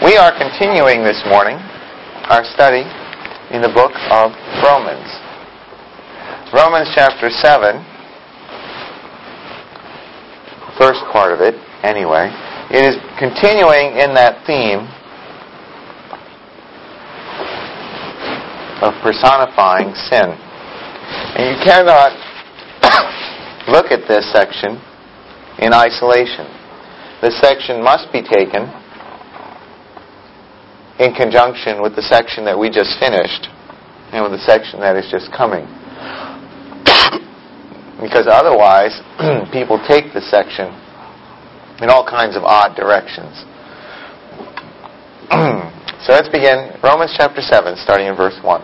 We are continuing this morning our study in the book of Romans. Romans chapter 7, first part of it anyway, it is continuing in that theme of personifying sin. And you cannot look at this section in isolation. This section must be taken in conjunction with the section that we just finished and with the section that is just coming. Because otherwise, people take this section in all kinds of odd directions. So let's begin Romans chapter 7, starting in verse 1.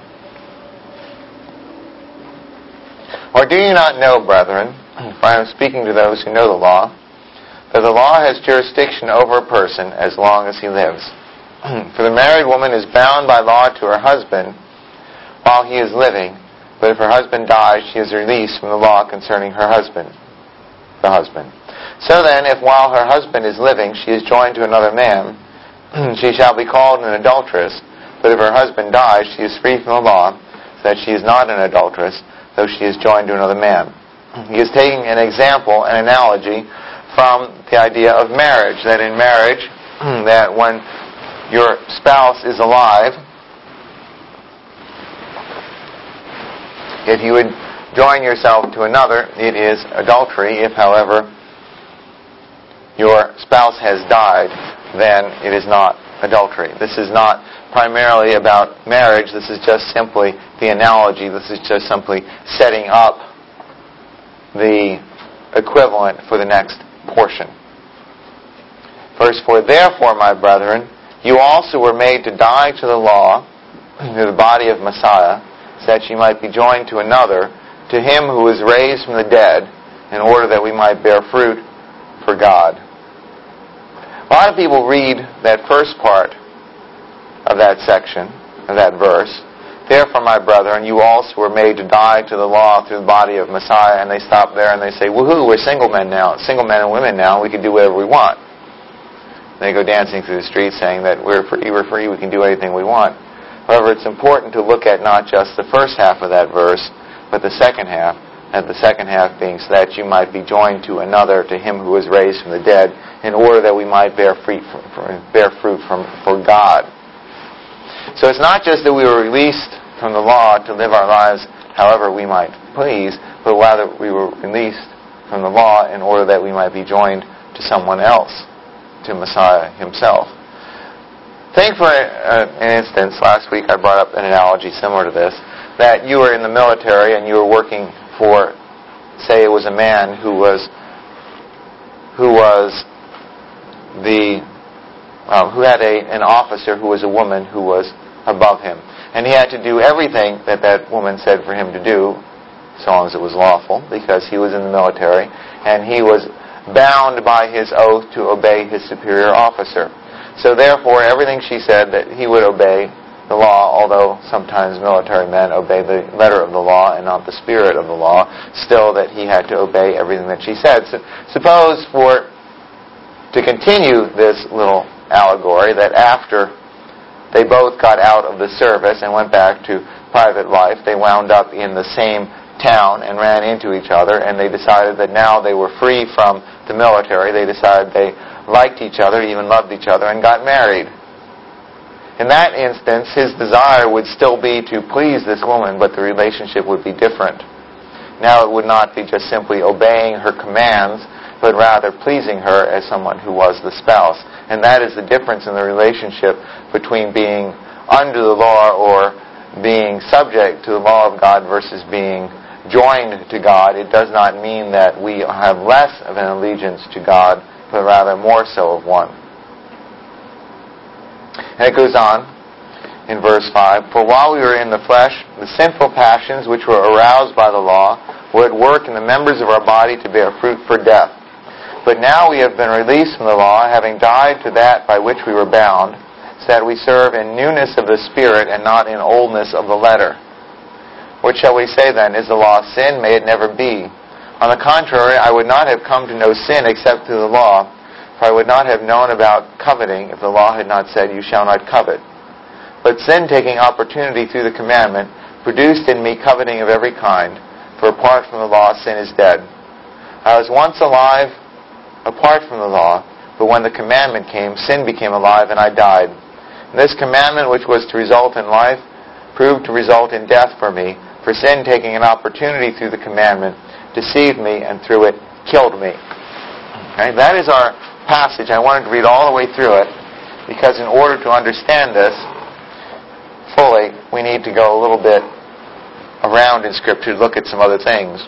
Or do you not know, brethren, for I am speaking to those who know the law, that the law has jurisdiction over a person as long as he lives? For the married woman is bound by law to her husband while he is living, but if her husband dies, she is released from the law concerning her husband, the husband. So then, if while her husband is living she is joined to another man, she shall be called an adulteress, but if her husband dies, she is free from the law, so that she is not an adulteress, though she is joined to another man. He is taking an example, an analogy, from the idea of marriage, that in marriage, that when your spouse is alive, if you would join yourself to another, it is adultery. If, however, your spouse has died, then it is not adultery. This is not primarily about marriage. This is just simply the analogy. This is just simply setting up the equivalent for the next portion. Verse 4, therefore, my brethren, you also were made to die to the law through the body of Messiah, so that you might be joined to another, to him who was raised from the dead, in order that we might bear fruit for God. A lot of people read that first part of that section, of that verse, therefore, my brethren, you also were made to die to the law through the body of Messiah, and they stop there and they say, woohoo, we're single men now, single men and women now, we can do whatever we want. They go dancing through the streets saying that we're free, we can do anything we want. However, it's important to look at not just the first half of that verse, but the second half, and the second half being so that you might be joined to another, to him who was raised from the dead, in order that we might bear fruit for God. So it's not just that we were released from the law to live our lives however we might please, but rather we were released from the law in order that we might be joined to someone else, to Messiah himself. Think for an instance, last week I brought up an analogy similar to this, that you were in the military and you were working for, say it was a man who had an officer who was a woman who was above him. And he had to do everything that that woman said for him to do, so long as it was lawful, because he was in the military, and he was bound by his oath to obey his superior officer. So therefore, everything she said, that he would obey the law, although sometimes military men obey the letter of the law and not the spirit of the law, still that he had to obey everything that she said. So suppose, to continue this little allegory, that after they both got out of the service and went back to private life, they wound up in the same town and ran into each other, and they decided that now they were free from the military. They decided they liked each other, even loved each other, and got married. In that instance, his desire would still be to please this woman, but the relationship would be different. Now it would not be just simply obeying her commands, but rather pleasing her as someone who was the spouse. And that is the difference in the relationship between being under the law or being subject to the law of God versus being joined to God. It does not mean that we have less of an allegiance to God, but rather more so of one. And it goes on in verse 5, for while we were in the flesh, the sinful passions which were aroused by the law were at work in the members of our body to bear fruit for death. But now we have been released from the law, having died to that by which we were bound, so that we serve in newness of the Spirit and not in oldness of the letter. What shall we say then? Is the law sin? May it never be. On the contrary, I would not have come to know sin except through the law. for I would not have known about coveting if the law had not said, you shall not covet. But sin, taking opportunity through the commandment, produced in me coveting of every kind, for apart from the law, sin is dead. I was once alive apart from the law, but when the commandment came, sin became alive, and I died. And this commandment, which was to result in life, proved to result in death for me, for sin, taking an opportunity through the commandment, deceived me, and through it killed me. Okay, that is our passage. I wanted to read all the way through it, because in order to understand this fully, we need to go a little bit around in Scripture to look at some other things.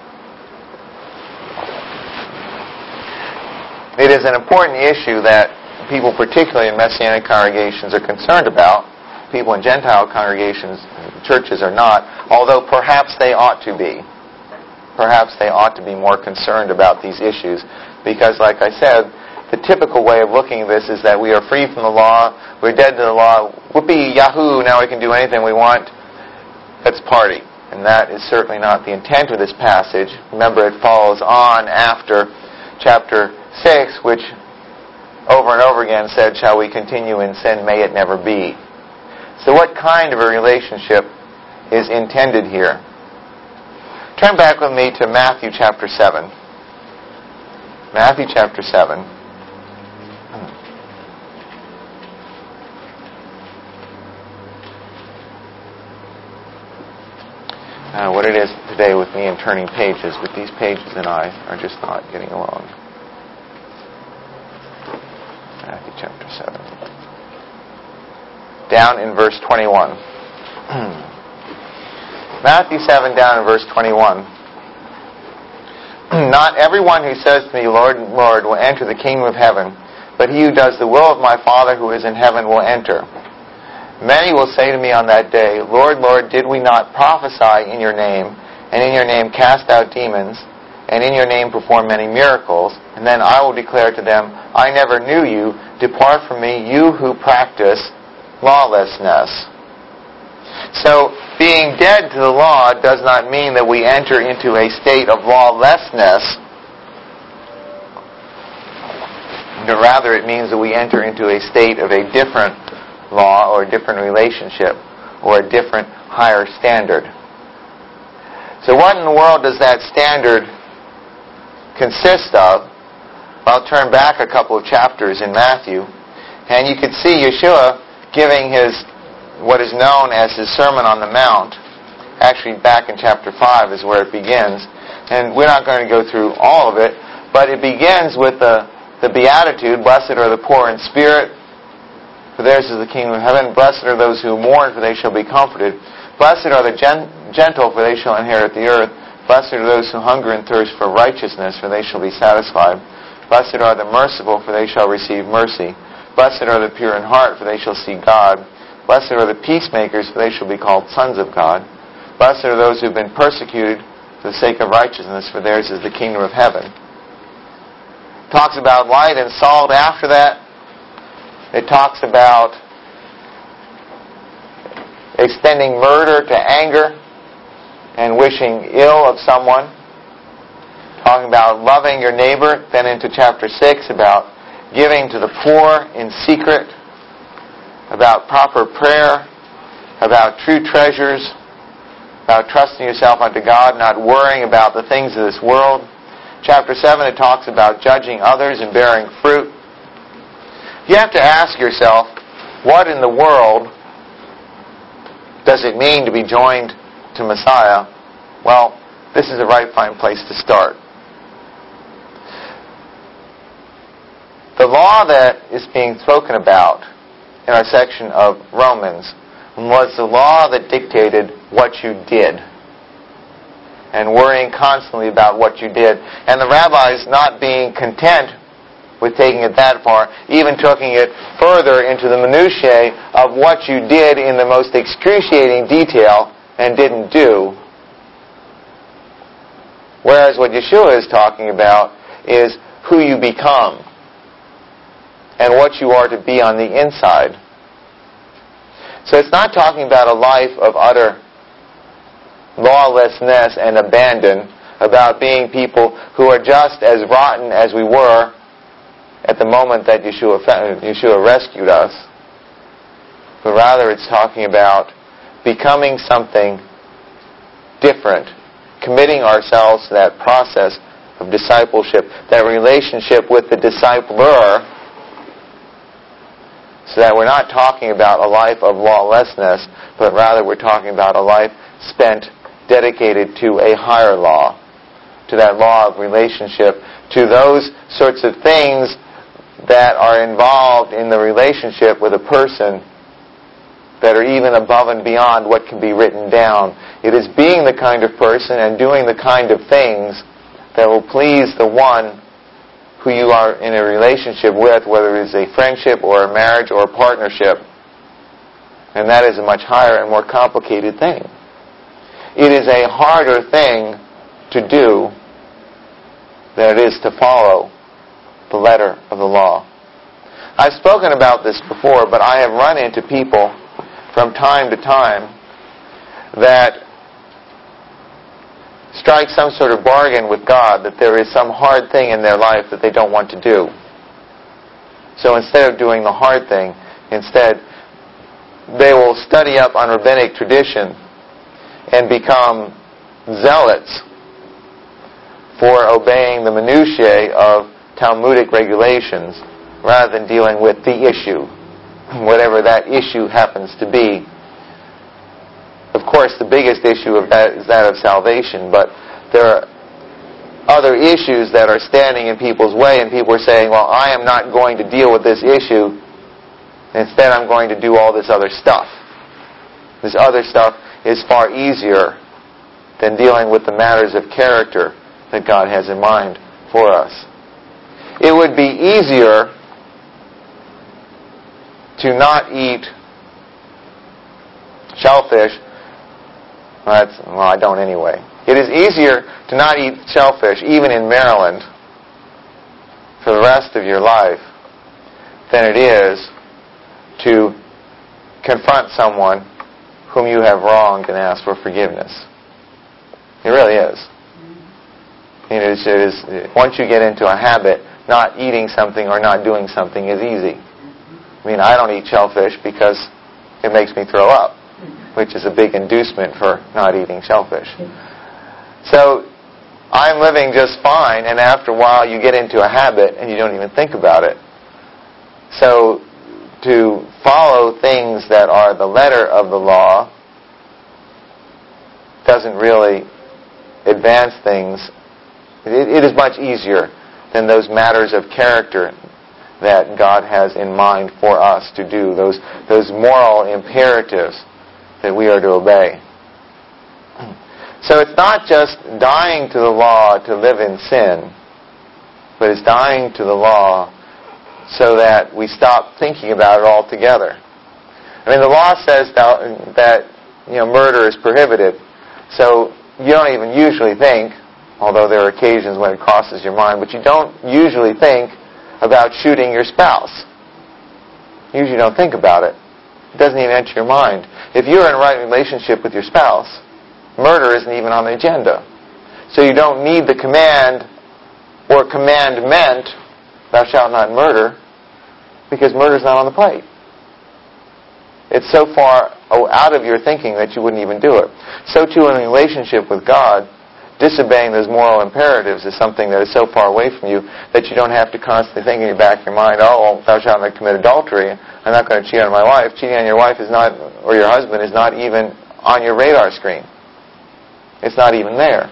It is an important issue that people, particularly in Messianic congregations, are concerned about. People in Gentile congregations, churches are not, although perhaps they ought to be. Perhaps they ought to be more concerned about these issues, because, like I said, the typical way of looking at this is that we are free from the law, we're dead to the law, whoopee, yahoo, now we can do anything we want. Let's party. And that is certainly not the intent of this passage. Remember, it follows on after chapter 6, which over and over again said, shall we continue in sin? May it never be. So what kind of a relationship is intended here? Turn back with me to Matthew chapter 7. Matthew chapter 7. What it is today with me and turning pages, but these pages and I are just not getting along. Matthew chapter 7. Down in verse 21. Matthew 7 down in verse 21. Not everyone who says to me, Lord, Lord, will enter the kingdom of heaven, but he who does the will of my Father who is in heaven will enter. Many will say to me on that day, Lord, Lord, did we not prophesy in your name, and in your name cast out demons, and in your name perform many miracles? And then I will declare to them, I never knew you. Depart from me, you who practice lawlessness. So, being dead to the law does not mean that we enter into a state of lawlessness. But rather, it means that we enter into a state of a different law or a different relationship or a different higher standard. So what in the world does that standard consist of? I'll turn back a couple of chapters in Matthew, and you can see Yeshua giving what is known as his Sermon on the Mount. Actually, back in chapter 5 is where it begins. And we're not going to go through all of it, but it begins with the Beatitude, blessed are the poor in spirit, for theirs is the kingdom of heaven. Blessed are those who mourn, for they shall be comforted. Blessed are the gentle, for they shall inherit the earth. Blessed are those who hunger and thirst for righteousness, for they shall be satisfied. Blessed are the merciful, for they shall receive mercy. Blessed are the pure in heart, for they shall see God. Blessed are the peacemakers, for they shall be called sons of God. Blessed are those who have been persecuted for the sake of righteousness, for theirs is the kingdom of heaven. Talks about light and salt after that. It talks about extending murder to anger and wishing ill of someone. Talking about loving your neighbor. Then into chapter 6 about giving to the poor in secret. About proper prayer. About true treasures. About trusting yourself unto God, not worrying about the things of this world. Chapter 7, it talks about judging others and bearing fruit. You have to ask yourself, what in the world does it mean to be joined to Messiah? Well, this is a right fine place to start. The law that is being spoken about in our section of Romans was the law that dictated what you did, and worrying constantly about what you did. And the rabbis, not being content with taking it that far, even taking it further into the minutiae of what you did in the most excruciating detail and didn't do. Whereas what Yeshua is talking about is who you become and what you are to be on the inside. So it's not talking about a life of utter lawlessness and abandon, about being people who are just as rotten as we were at the moment that Yeshua rescued us, but rather it's talking about becoming something different, committing ourselves to that process of discipleship, that relationship with the discipler, so that we're not talking about a life of lawlessness, but rather we're talking about a life spent dedicated to a higher law, to that law of relationship, to those sorts of things that are involved in the relationship with a person that are even above and beyond what can be written down. It is being the kind of person and doing the kind of things that will please the one who you are in a relationship with, whether it is a friendship or a marriage or a partnership. And that is a much higher and more complicated thing. It is a harder thing to do than it is to follow the letter of the law. I've spoken about this before, but I have run into people from time to time that strike some sort of bargain with God that there is some hard thing in their life that they don't want to do. So instead of doing the hard thing, instead they will study up on rabbinic tradition and become zealots for obeying the minutiae of Talmudic regulations rather than dealing with the issue, whatever that issue happens to be. Of course, the biggest issue of that is that of salvation, but there are other issues that are standing in people's way, and people are saying, well, I am not going to deal with this issue. Instead, I'm going to do all this other stuff. This other stuff is far easier than dealing with the matters of character that God has in mind for us. It would be easier to not eat shellfish. Well, I don't anyway. It is easier to not eat shellfish, even in Maryland, for the rest of your life than it is to confront someone whom you have wronged and ask for forgiveness. It really is. It is. Once you get into a habit, not eating something or not doing something is easy. I mean, I don't eat shellfish because it makes me throw up, which is a big inducement for not eating shellfish. So I'm living just fine, and after a while you get into a habit and you don't even think about it. So to follow things that are the letter of the law doesn't really advance things. It is much easier than those matters of character that God has in mind for us to do, those moral imperatives that we are to obey. So it's not just dying to the law to live in sin, but it's dying to the law so that we stop thinking about it altogether. I mean, the law says that murder is prohibited, so you don't even usually think, although there are occasions when it crosses your mind, but you don't usually think about shooting your spouse. You usually don't think about it. It doesn't even enter your mind. If you're in a right relationship with your spouse, murder isn't even on the agenda. So you don't need the command or commandment, thou shalt not murder, because murder's not on the plate. It's so far out of your thinking that you wouldn't even do it. So too in a relationship with God, disobeying those moral imperatives is something that is so far away from you that you don't have to constantly think in the back of your mind, oh, thou shalt not commit adultery. I'm not going to cheat on my wife. Cheating on your wife is not, or your husband is not even on your radar screen. It's not even there.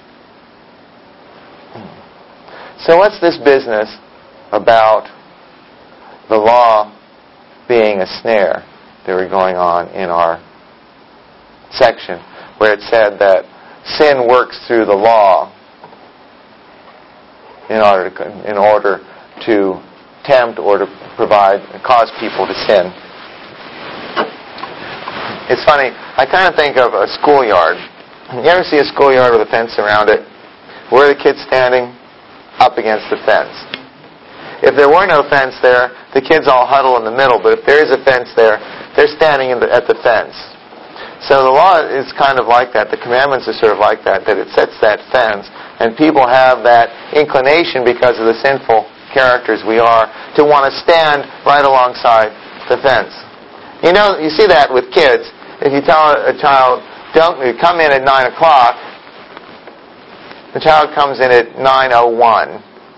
So what's this business about the law being a snare that we're going on in our section where it said that sin works through the law in order to tempt or to cause people to sin. It's funny, I kind of think of a schoolyard. You ever see a schoolyard with a fence around it? Where are the kids standing? Up against the fence. If there were no fence there, the kids all huddle in the middle, but if there is a fence there, they're standing at the fence. So the law is kind of like that. The commandments are sort of like that it sets that fence, and people have that inclination because of the sinful characters we are to want to stand right alongside the fence. You know, you see that with kids. If you tell a child, don't come in at 9 o'clock, the child comes in at 9:01.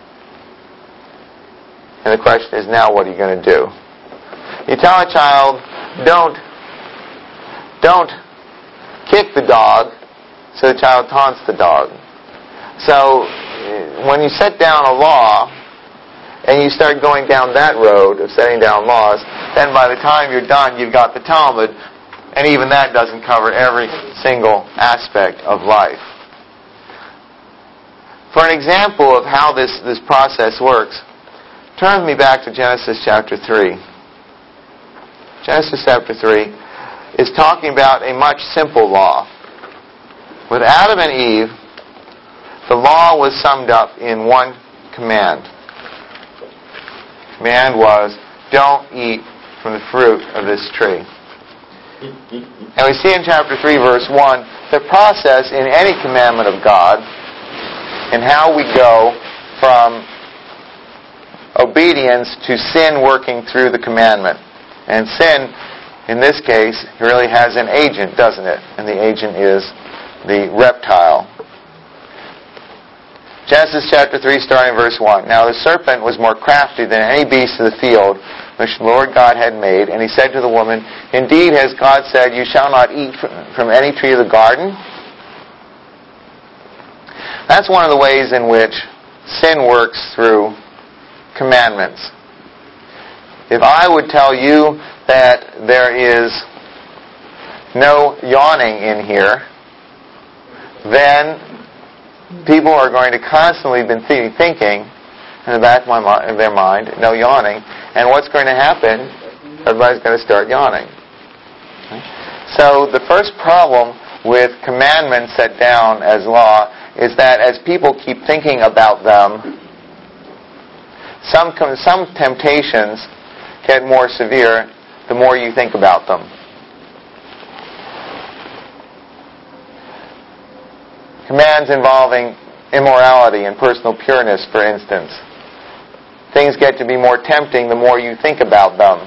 And the question is, now what are you going to do? You tell a child, don't kick the dog, so the child taunts the dog. So when you set down a law and you start going down that road of setting down laws, then by the time you're done, you've got the Talmud, and even that doesn't cover every single aspect of life. For an example of how this process works, turn with me back to Genesis chapter 3. Genesis chapter 3 is talking about a much simple law. With Adam and Eve, the law was summed up in one command. The command was, don't eat from the fruit of this tree. And we see in chapter 3, verse 1, the process in any commandment of God and how we go from obedience to sin working through the commandment. And sin, in this case, really has an agent, doesn't it? And the agent is the reptile. Genesis chapter 3, starting verse 1. Now the serpent was more crafty than any beast of the field which the Lord God had made. And he said to the woman, indeed, has God said, you shall not eat from any tree of the garden? That's one of the ways in which sin works through commandments. If I would tell you that there is no yawning in here, then people are going to constantly be thinking in the back of their mind, no yawning, and what's going to happen? Everybody's going to start yawning. So the first problem with commandments set down as law is that as people keep thinking about them, some temptations get more severe the more you think about them. Commands involving immorality and personal pureness, for instance. Things get to be more tempting the more you think about them.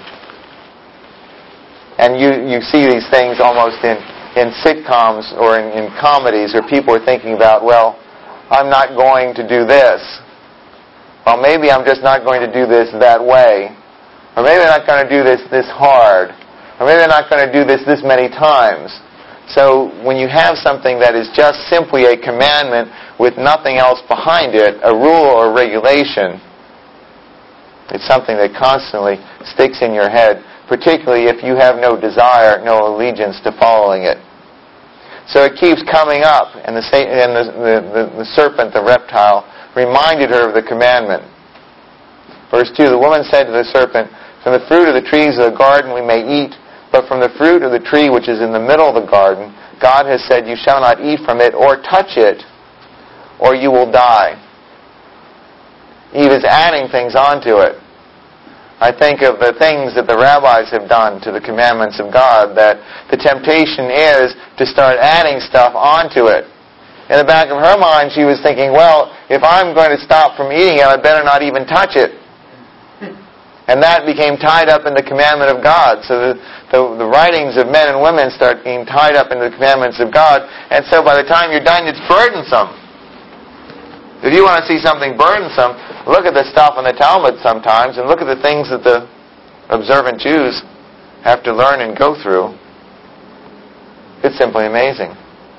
And you see these things almost in sitcoms or in comedies where people are thinking about, well, I'm not going to do this. Well, maybe I'm just not going to do this that way. Or maybe I'm not going to do this hard. Or maybe I'm not going to do this many times. So when you have something that is just simply a commandment with nothing else behind it, a rule or regulation, it's something that constantly sticks in your head, particularly if you have no desire, no allegiance to following it. So it keeps coming up, and the serpent, the reptile, reminded her of the commandment. Verse 2, the woman said to the serpent, from the fruit of the trees of the garden we may eat, but from the fruit of the tree which is in the middle of the garden, God has said, you shall not eat from it or touch it, or you will die. Eve is adding things onto it. I think of the things that the rabbis have done to the commandments of God, that the temptation is to start adding stuff onto it. In the back of her mind, she was thinking, well, if I'm going to stop from eating it, I better not even touch it. And that became tied up in the commandment of God. So the writings of men and women start being tied up in the commandments of God. And so by the time you're done, it's burdensome. If you want to see something burdensome, look at the stuff in the Talmud sometimes and look at the things that the observant Jews have to learn and go through. It's simply amazing.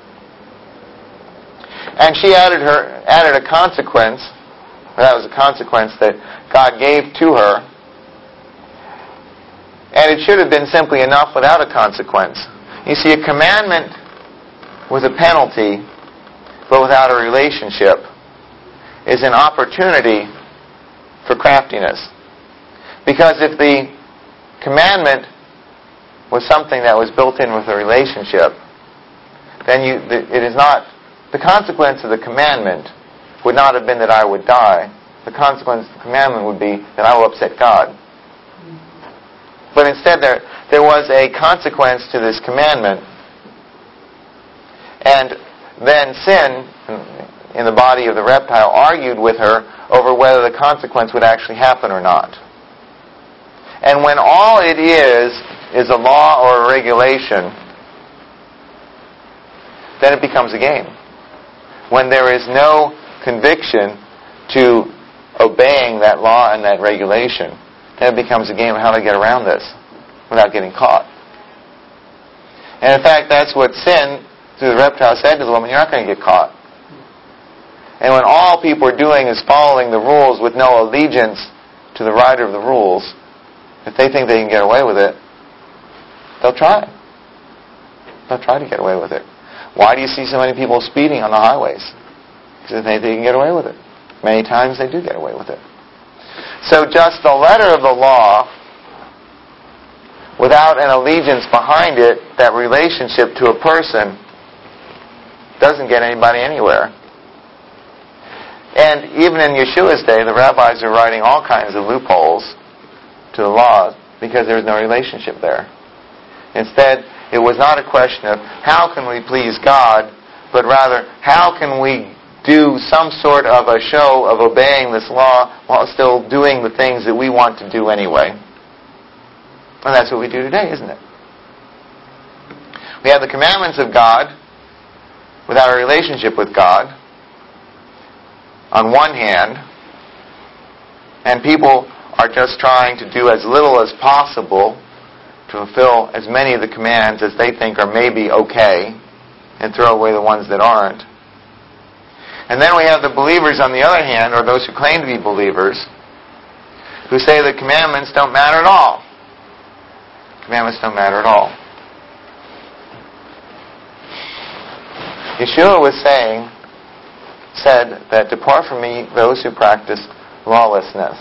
And she added a consequence. That was a consequence that God gave to her. And it should have been simply enough without a consequence. You see, a commandment with a penalty, but without a relationship, is an opportunity for craftiness. Because if the commandment was something that was built in with a relationship, then it is not, the consequence of the commandment would not have been that I would die. The consequence of the commandment would be that I will upset God. But instead there was a consequence to this commandment. And then sin, in the body of the reptile argued with her over whether the consequence would actually happen or not. And when all it is a law or a regulation, then it becomes a game. When there is no conviction to obeying that law and that regulation, then it becomes a game of how to get around this without getting caught. And in fact, that's what sin, through the reptile, said to the woman, you're not going to get caught. And when all people are doing is following the rules with no allegiance to the writer of the rules, if they think they can get away with it, they'll try. They'll try to get away with it. Why do you see so many people speeding on the highways? Because they think they can get away with it. Many times they do get away with it. So just the letter of the law, without an allegiance behind it, that relationship to a person, doesn't get anybody anywhere. And even in Yeshua's day, the rabbis are writing all kinds of loopholes to the laws because there's no relationship there. Instead, it was not a question of how can we please God, but rather how can we do some sort of a show of obeying this law while still doing the things that we want to do anyway. And that's what we do today, isn't it? We have the commandments of God without a relationship with God on one hand, and people are just trying to do as little as possible to fulfill as many of the commands as they think are maybe okay and throw away the ones that aren't. And then we have the believers on the other hand, or those who claim to be believers, who say the commandments don't matter at all. Commandments don't matter at all. Yeshua said that depart from me those who practice lawlessness.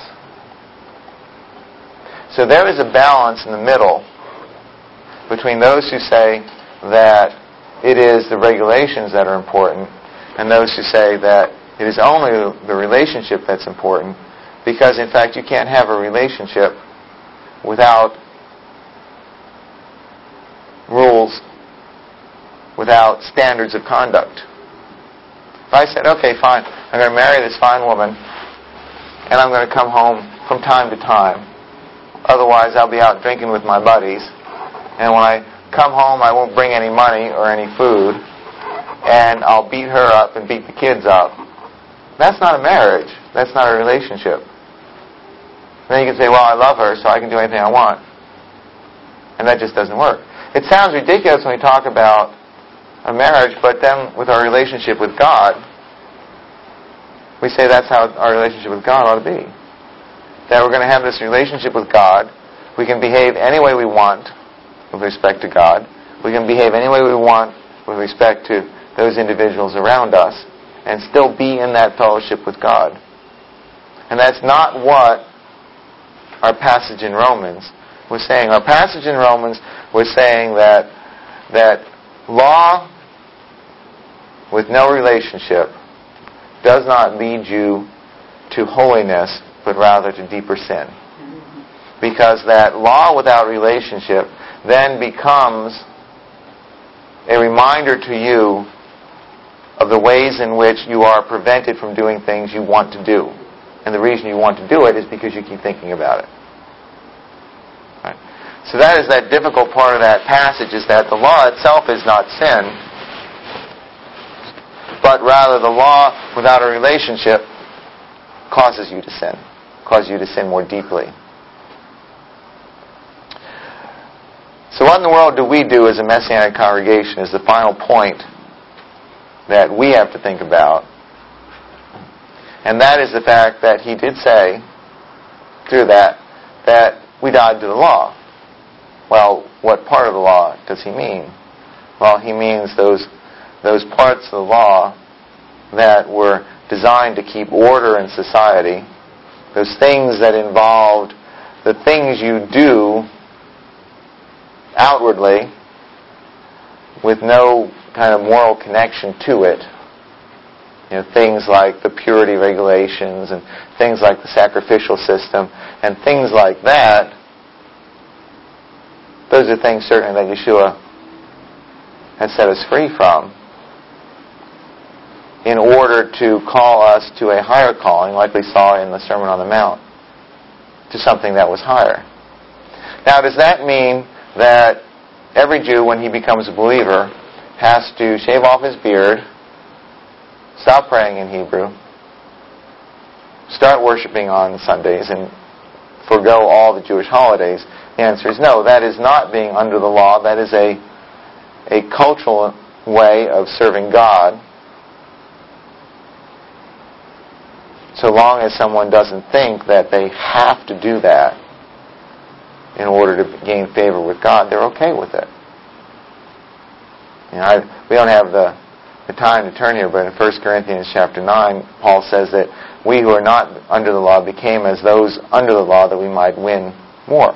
So there is a balance in the middle between those who say that it is the regulations that are important and those who say that it is only the relationship that's important, because in fact you can't have a relationship without rules, without standards of conduct. If I said, okay, fine, I'm going to marry this fine woman, and I'm going to come home from time to time. Otherwise, I'll be out drinking with my buddies. And when I come home, I won't bring any money or any food, and I'll beat her up and beat the kids up. That's not a marriage. That's not a relationship. Then you can say, well, I love her, so I can do anything I want. And that just doesn't work. It sounds ridiculous when we talk about a marriage, but then with our relationship with God, we say that's how our relationship with God ought to be. That we're going to have this relationship with God. We can behave any way we want with respect to God. We can behave any way we want with respect to those individuals around us and still be in that fellowship with God. And that's not what our passage in Romans was saying. Our passage in Romans was saying that law with no relationship does not lead you to holiness, but rather to deeper sin. Because that law without relationship then becomes a reminder to you of the ways in which you are prevented from doing things you want to do. And the reason you want to do it is because you keep thinking about it. Right? So that is that difficult part of that passage, is that the law itself is not sin, but rather the law without a relationship causes you to sin. Causes you to sin more deeply. So what in the world do we do as a Messianic congregation is the final point that we have to think about. And that is the fact that he did say, through that we died to the law. Well, what part of the law does he mean? Well, he means those parts of the law that were designed to keep order in society, those things that involved the things you do outwardly with no kind of moral connection to it. You know, things like the purity regulations and things like the sacrificial system and things like that. Those are things certainly that Yeshua has set us free from. in order to call us to a higher calling, like we saw in the Sermon on the Mount, to something that was higher. Now, does that mean that every Jew, when he becomes a believer, has to shave off his beard, stop praying in Hebrew, start worshiping on Sundays, and forgo all the Jewish holidays? The answer is no. That is not being under the law. That is a cultural way of serving God, so long as someone doesn't think that they have to do that in order to gain favor with God, they're okay with it. We don't have the time to turn here, but in 1 Corinthians chapter 9, Paul says that we who are not under the law became as those under the law that we might win more.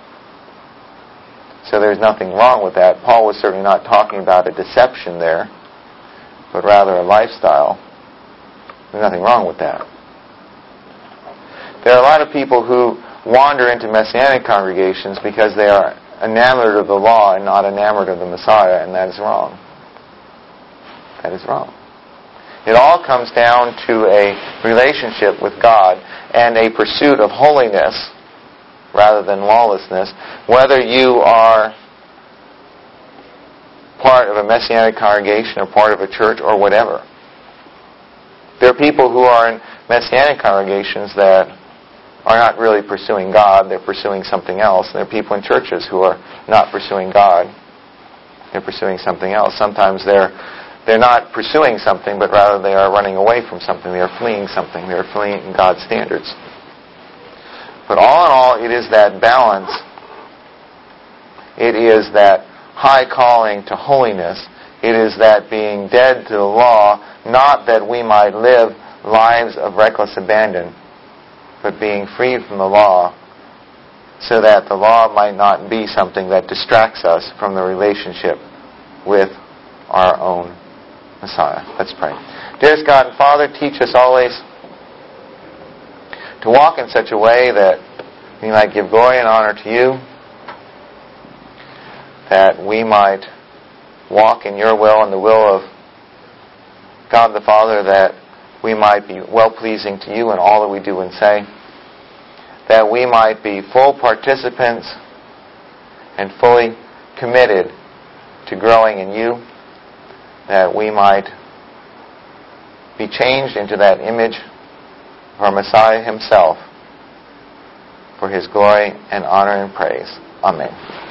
So there's nothing wrong with that. Paul was certainly not talking about a deception there, but rather a lifestyle. There's nothing wrong with that. There are a lot of people who wander into Messianic congregations because they are enamored of the law and not enamored of the Messiah, and that is wrong. That is wrong. It all comes down to a relationship with God and a pursuit of holiness rather than lawlessness, whether you are part of a Messianic congregation or part of a church or whatever. There are people who are in Messianic congregations that are not really pursuing God, they're pursuing something else. And there are people in churches who are not pursuing God, they're pursuing something else. Sometimes they're not pursuing something, but rather they are running away from something. They are fleeing something. They are fleeing God's standards. But all in all, it is that balance. It is that high calling to holiness. It is that being dead to the law, not that we might live lives of reckless abandon, but being freed from the law so that the law might not be something that distracts us from the relationship with our own Messiah. Let's pray. Dearest God and Father, teach us always to walk in such a way that we might give glory and honor to you, that we might walk in your will and the will of God the Father, that we might be well-pleasing to you in all that we do and say, that we might be full participants and fully committed to growing in you, that we might be changed into that image of our Messiah himself for his glory and honor and praise. Amen.